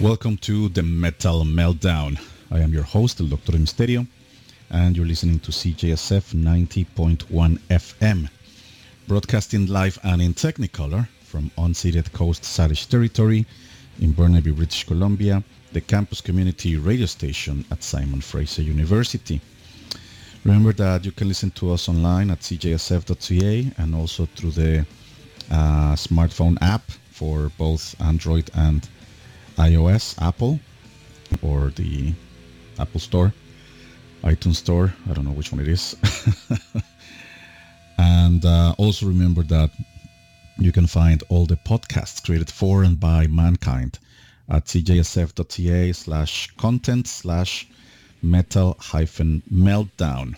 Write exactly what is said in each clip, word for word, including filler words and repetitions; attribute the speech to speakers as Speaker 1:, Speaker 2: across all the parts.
Speaker 1: Welcome to the Metal Meltdown. I am your host, El Doctor Misterio, and you're listening to C J S F ninety point one F M, broadcasting live and in Technicolor from unceded Coast Salish territory in Burnaby, British Columbia, the campus community radio station at Simon Fraser University. Remember that you can listen to us online at c j s f dot c a and also through the uh, smartphone app for both Android and iOS, Apple, or the Apple Store, iTunes Store. I don't know which one it is. And uh, also remember that you can find all the podcasts created for and by mankind at c j s f dot c a slash content slash metal hyphen meltdown.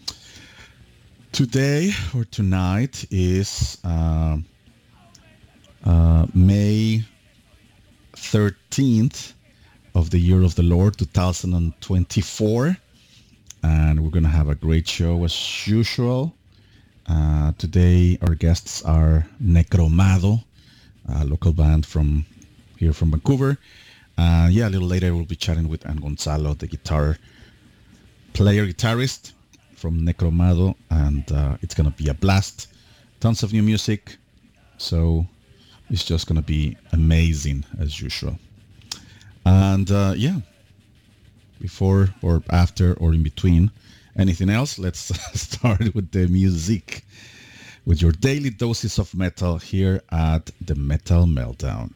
Speaker 1: Today or tonight is uh, uh, May thirteenth of the year of the Lord two thousand twenty-four, and we're going to have a great show as usual. Uh, today our guests are Necromado, a local band from here from Vancouver. Uh, yeah, a little later we'll be chatting with Ann Gonzalo, the guitar player, guitarist from Necromado, and uh, it's going to be a blast. Tons of new music, so it's just going to be amazing as usual. And uh, yeah, before or after or in between anything else, let's start with the music, with your daily doses of metal here at the Metal Meltdown.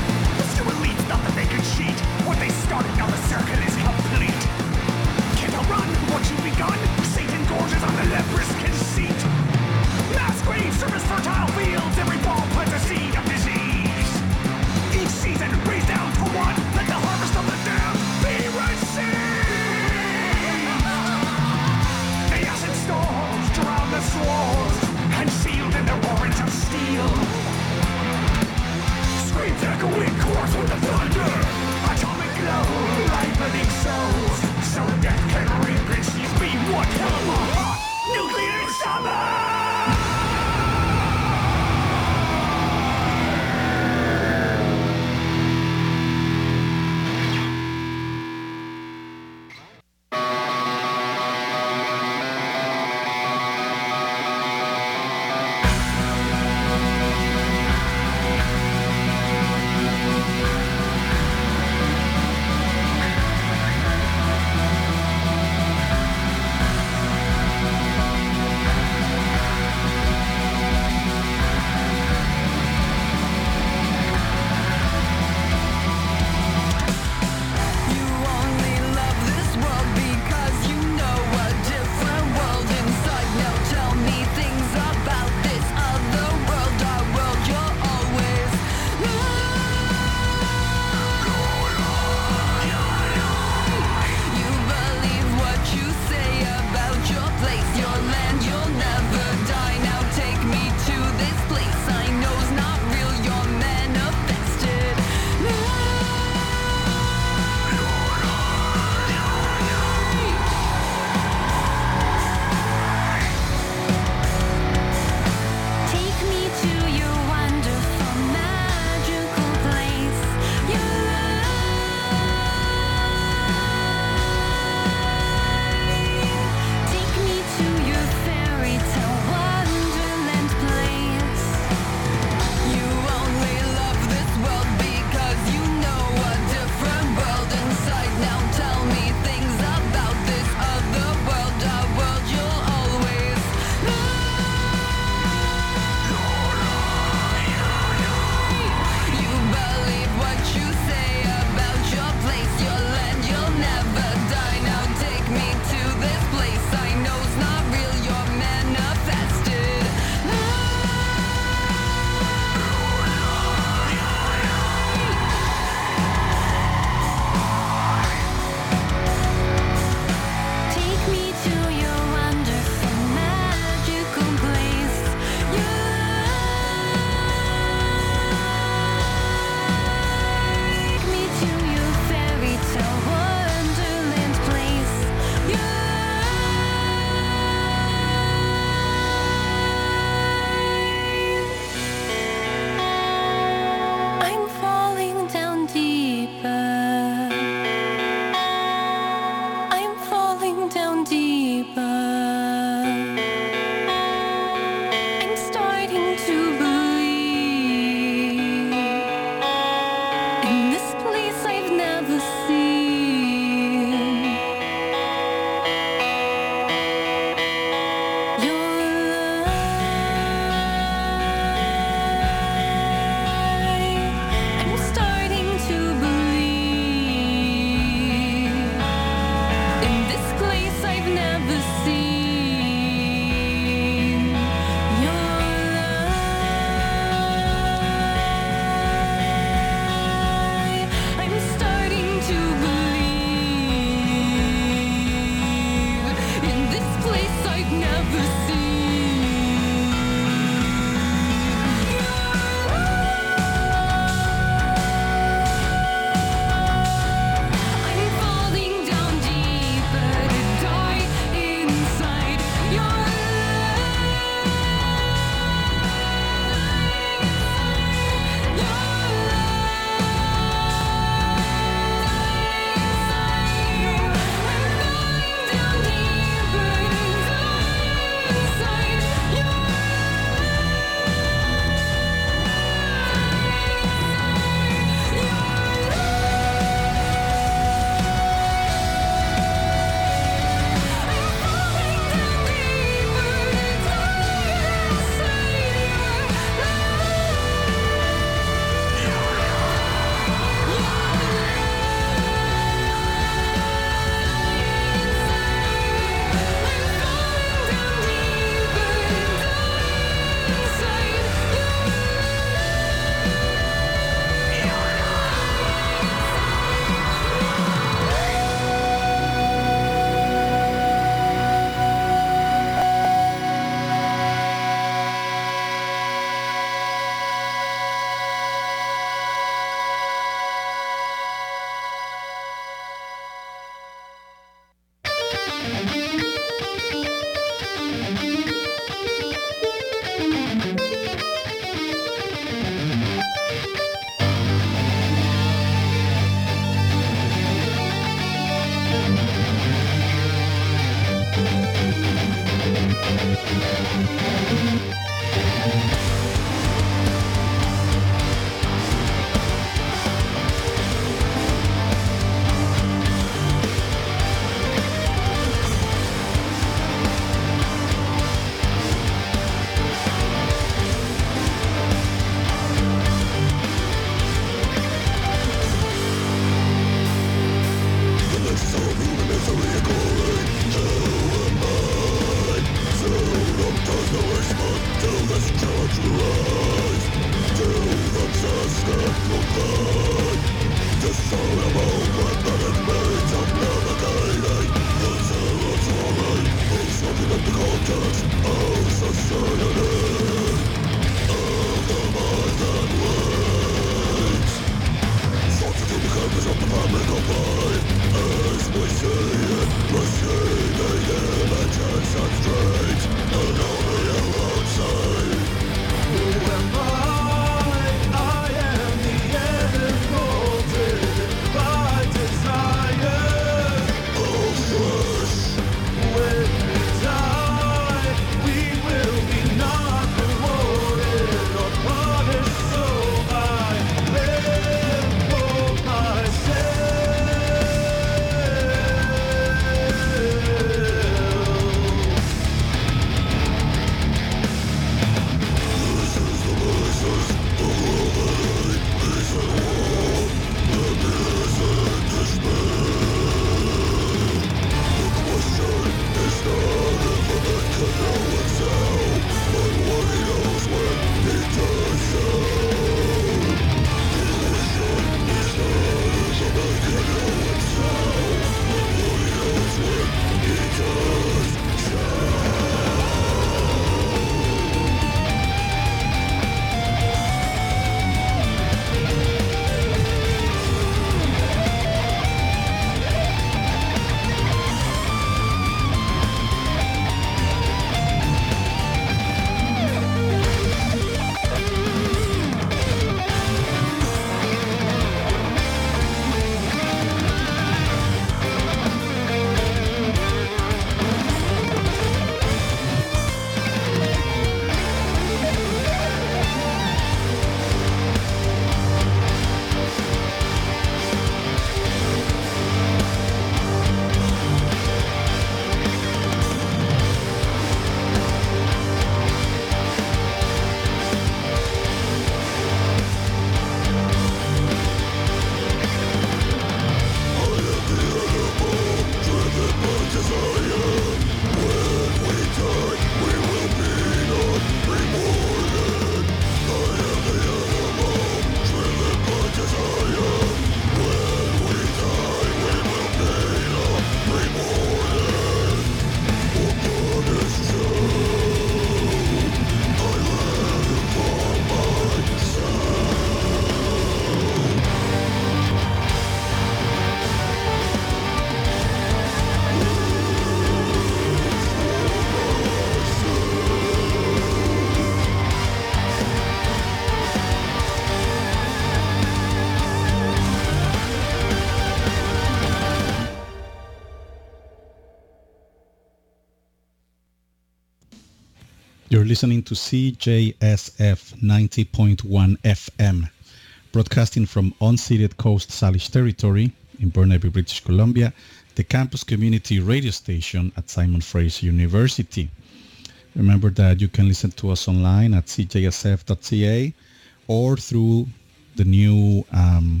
Speaker 1: You're listening to C J S F ninety point one F M, broadcasting from unceded Coast Salish territory in Burnaby, British Columbia, the campus community radio station at Simon Fraser University. Remember that you can listen to us online at c j s f dot c a or through the new um,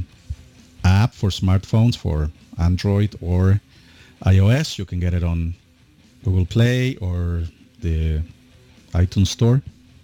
Speaker 1: app for smartphones for Android or iOS. You can get it on Google Play or the iTunes Store.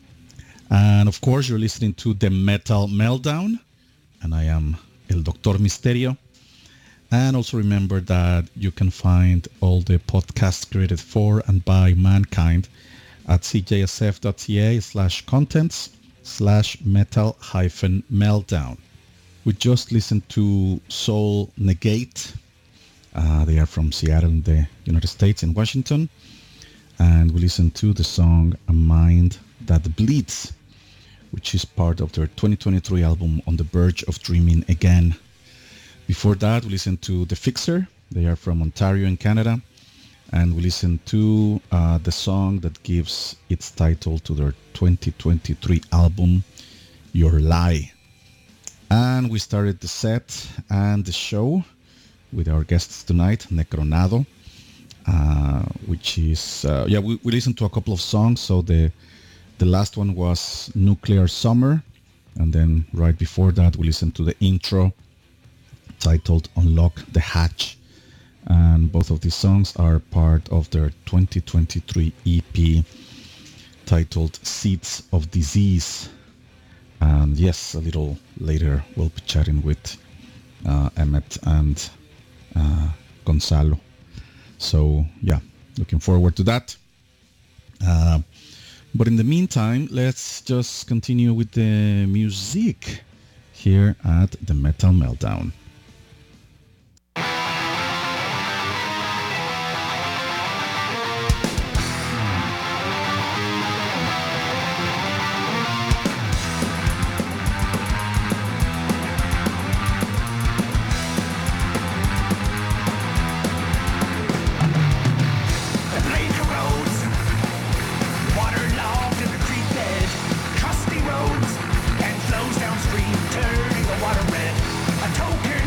Speaker 1: And of course, you're listening to The Metal Meltdown, and I am El Doctor Misterio. And also remember that you can find all the podcasts created for and by mankind at cjsf.ca slash contents slash metal hyphen meltdown. We just listened to Soul Negate Uh, they are from Seattle in the United States, in Washington. And we listened to the song A Mind That Bleeds, which is part of their twenty twenty-three album On the Verge of Dreaming Again. Before that, we listened to The Fixer. They are from Ontario in Canada. And we listened to uh, the song that gives its title to their twenty twenty-three album, Your Lie. And we started the set and the show with our guests tonight, Necronado, uh, which is, uh, yeah, we, we listened to a couple of songs. So the the last one was Nuclear Summer. And then right before that, we listened to the intro titled Unlock the Hatch. And both of these songs are part of their twenty twenty-three E P titled Seeds of Disease. And yes, a little later we'll be chatting with uh, Emmett and uh, Gonzalo. So yeah, looking forward to that. Uh, but in the meantime, let's just continue with the music here at the Metal Meltdown.
Speaker 2: Downstream, turning the water red. A token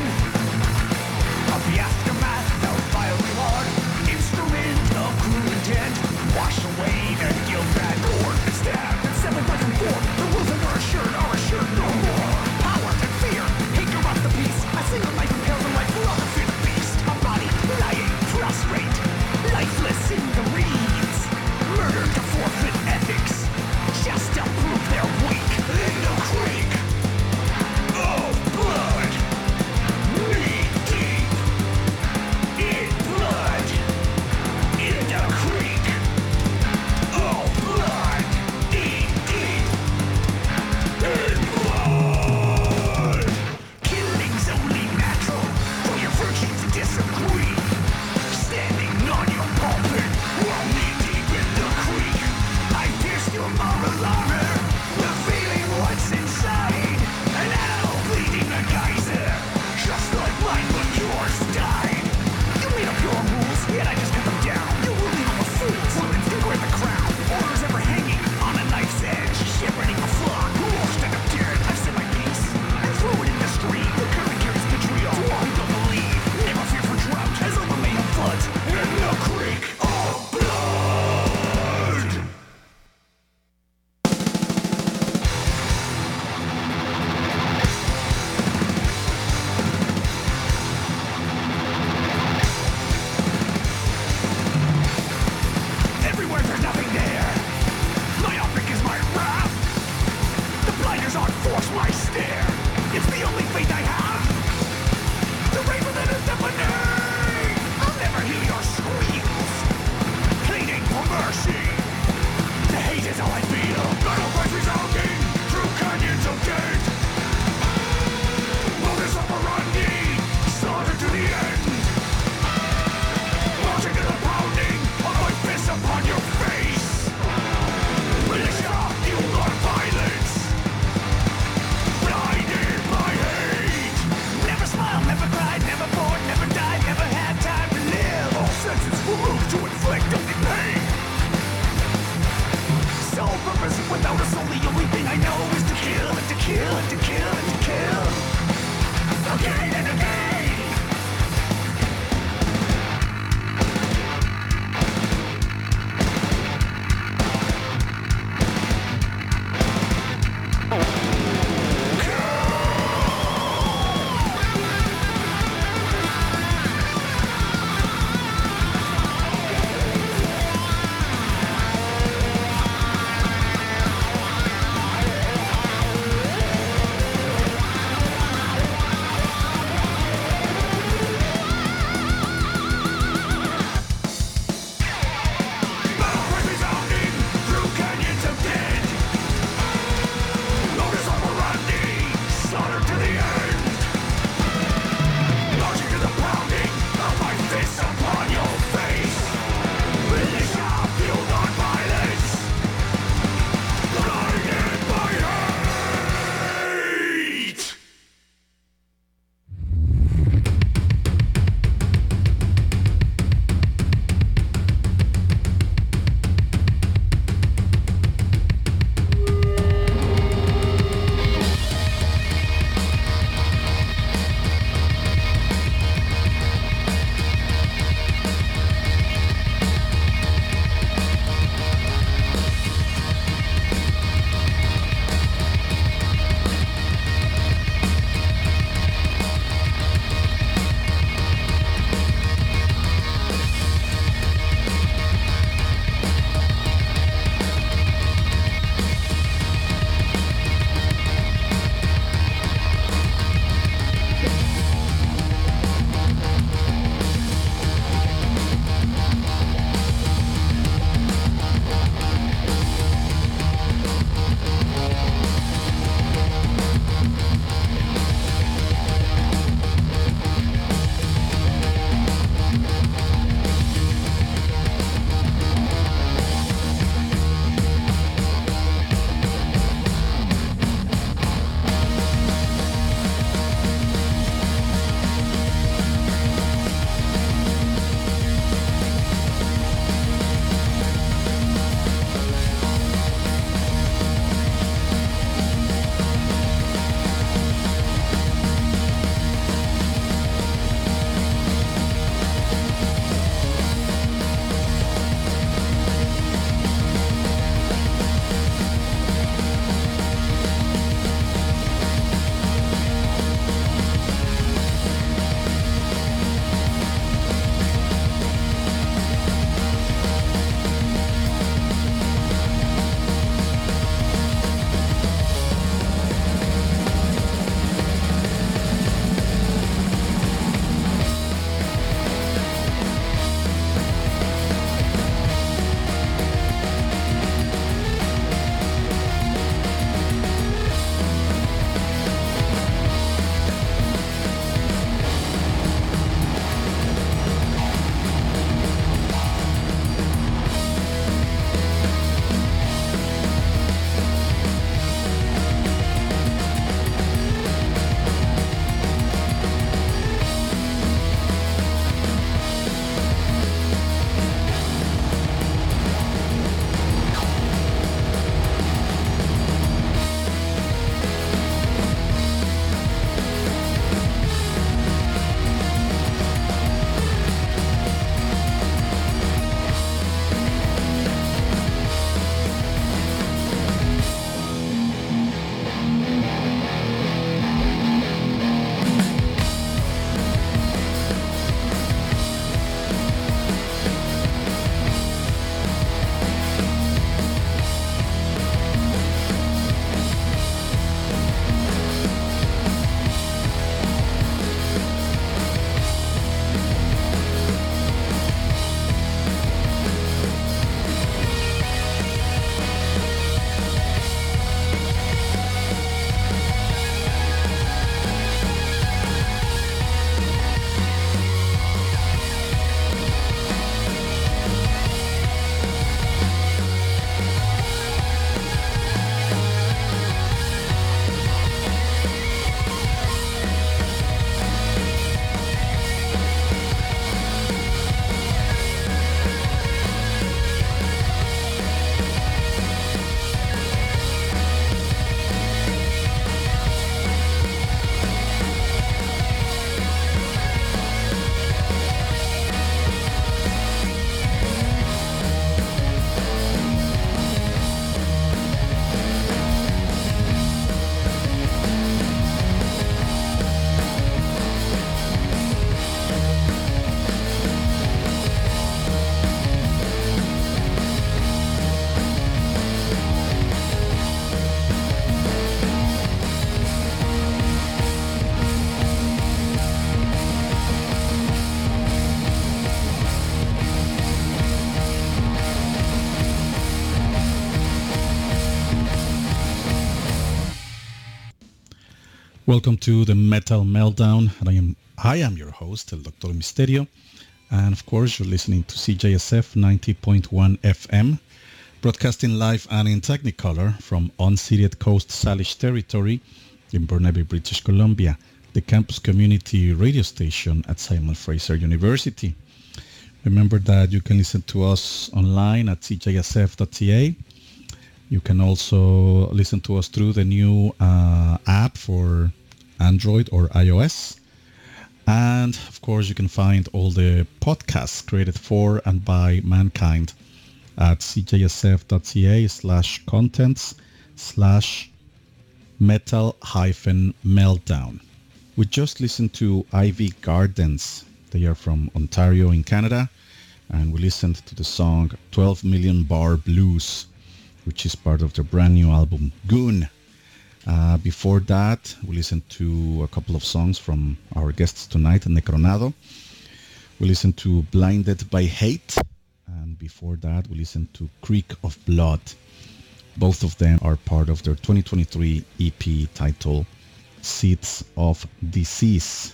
Speaker 1: Welcome to the Metal Meltdown, and I am I am your host, El Doctor Misterio, and of course you're listening to C J S F ninety point one F M, broadcasting live and in Technicolor from unceded Coast Salish territory in Burnaby, British Columbia, the campus community radio station at Simon Fraser University. Remember that you can listen to us online at c j s f dot c a. You can also listen to us through the new uh, app for Android or iOS. And of course, you can find all the podcasts created for and by mankind at c j s f dot c a slash contents slash metal hyphen meltdown. We just listened to Ivy Gardens. They are from Ontario in Canada. And we listened to the song twelve million Bar Blues, which is part of their brand new album, Goon. Uh, before that, we listened to a couple of songs from our guests tonight, Necronado. We listened to Blinded by Hate. And before that, we listened to Creek of Blood. Both of them are part of their twenty twenty-three E P titled Seeds of Disease.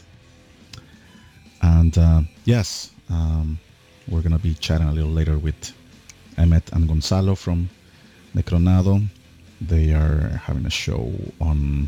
Speaker 1: And uh, yes, um, we're going to be chatting a little later with Emmett and Gonzalo from Necronado. They are having a show on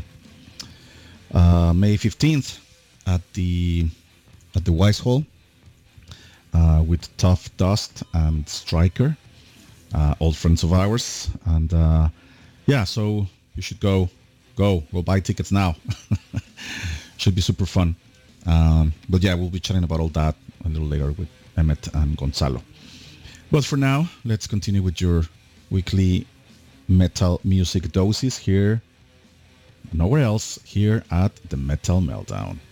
Speaker 1: uh, May fifteenth at the at the Wise Hall uh, with Tough Dust and Striker, uh, old friends of ours. And uh, yeah, so you should go, go, go buy tickets now. Should be super fun. Um, but yeah, we'll be chatting about all that a little later with Emmett and Gonzalo. But for now, let's continue with your weekly metal music doses here, nowhere else, here at the Metal Meltdown.